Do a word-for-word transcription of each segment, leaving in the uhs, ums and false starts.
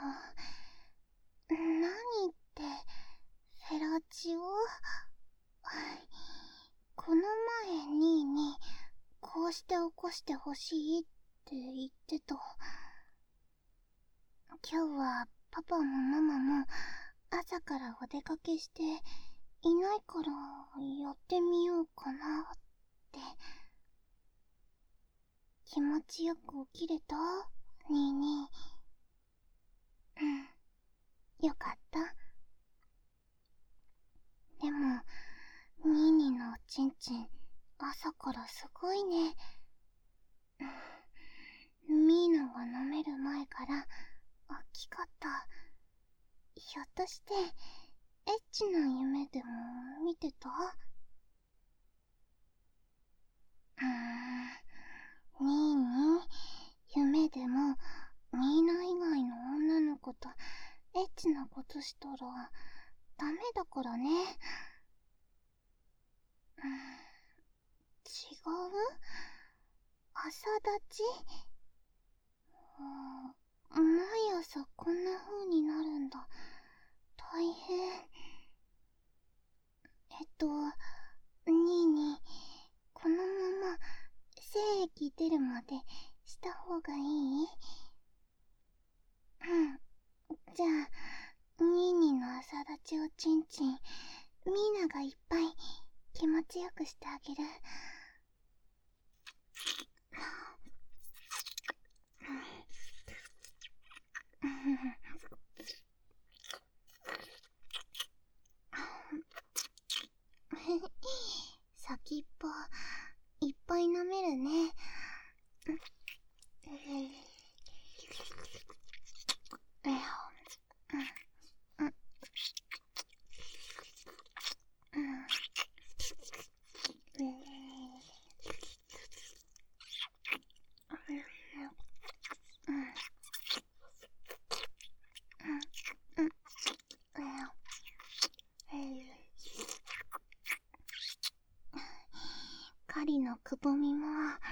何ってフェラチオ？この前にーにこうして起こしてほしいって言ってた。今日はパパもママも朝からお出かけしていないからやってみようかなって。気持ちよく起きれた？にーにー。うん、よかった。でもにーにーのおちんちん朝からすごいね。ミーナが飲める前から大きかった。ひょっとしてエッチな夢でも見てた？うーん、にーにー、夢でもミーナ以外の女の子とエッチなことしたらダメだからね。うーん、違う？朝立ち？毎朝こんな風になるんだ。大変。えっと、にーに、このまま精液出るまでした方がいい？うん。じゃあ、にーにの朝立ちおちんちん、ミーナがいっぱい気持ちよくしてあげる。先っぽいっぱい舐めるね。狩りのくぼみも、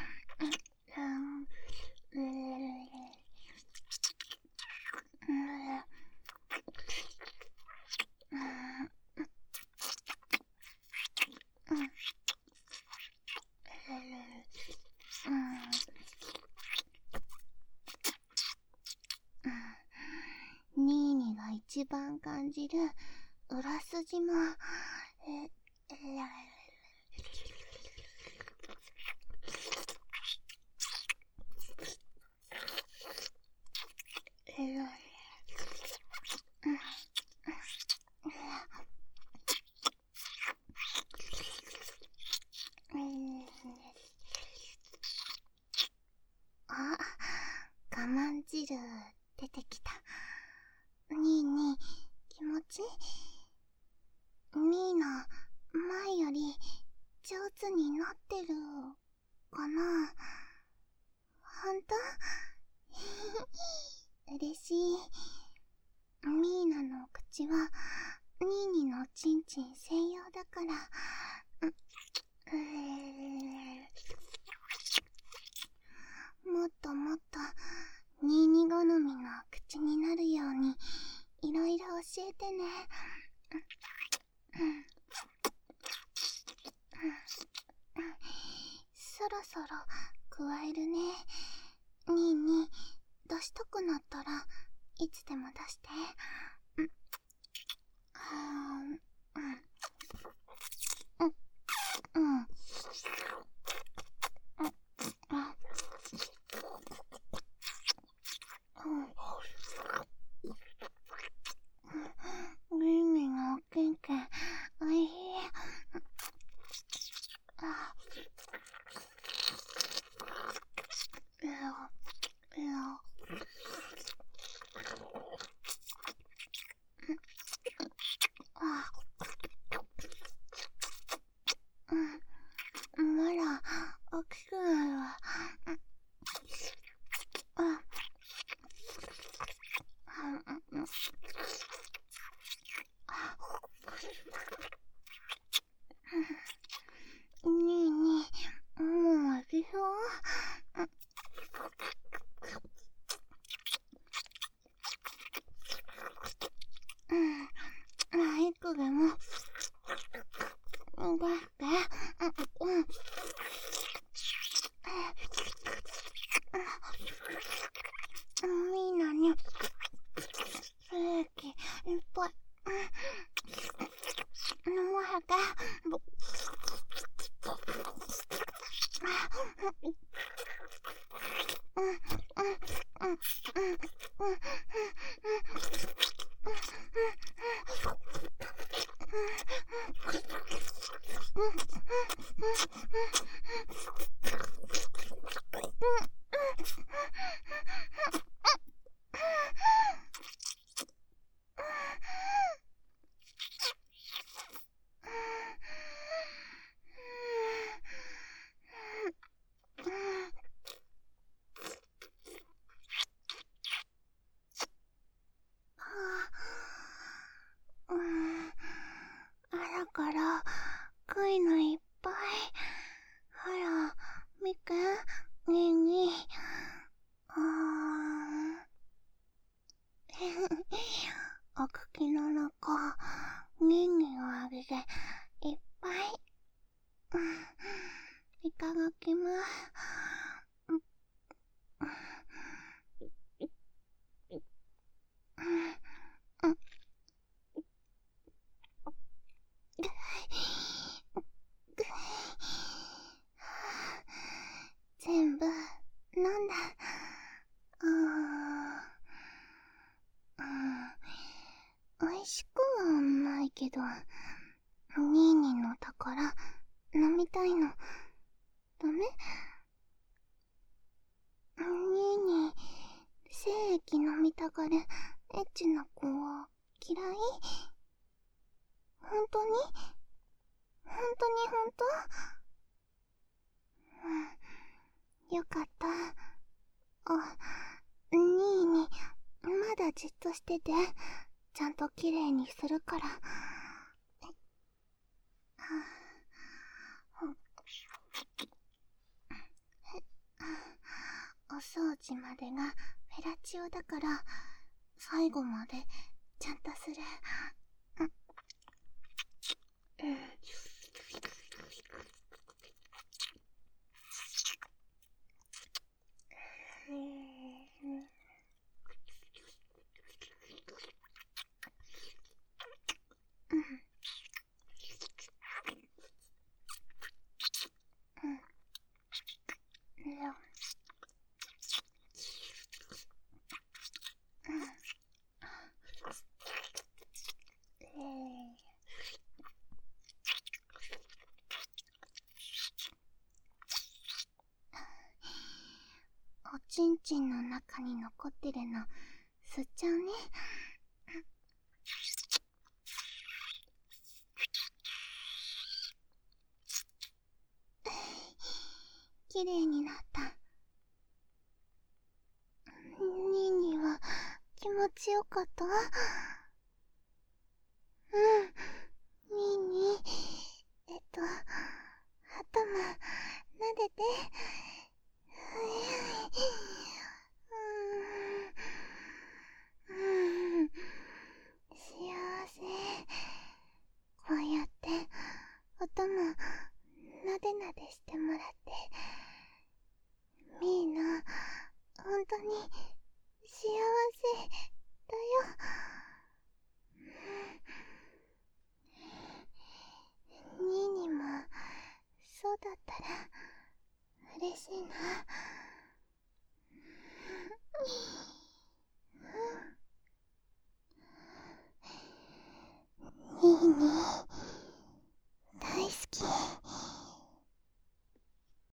ニーニが一番感じる裏筋も、え、え、あ、我慢汁出てきた。にーに気持ちミーナ前より上手になってるかな？ほんと？嬉しい。ミーナの口はニーニのチンチン専用だから。うもっともっとニーニ好みの口になるようにいろいろ教えてね。そろそろ加えるね。ニーニ出したくなったらいつでも出して。うんうんうん。ミミのおけんけんおいしい。あいやいやあ美味しくはないけど、ニーニーの宝飲みたいの。ダメ？ニーニー、精液飲みたがるエッチな子は嫌い？本当に？本当に本当？うん、よかった。あ、ニーニー、まだじっとしてて。ちゃんときれいにするから。お掃除までがフェラチオだから、最後までちゃんとする。うん。おちんちんの中に残ってるの吸っちゃうね。きれいになった。ニーニーは気持ちよかった？うん、ニーニー、えっと頭撫でて。うん、うん、幸せ。こうやってお供なでなでしてもらって、みーのほんとに幸せだよ。ニーニーもそうだったら嬉しいな。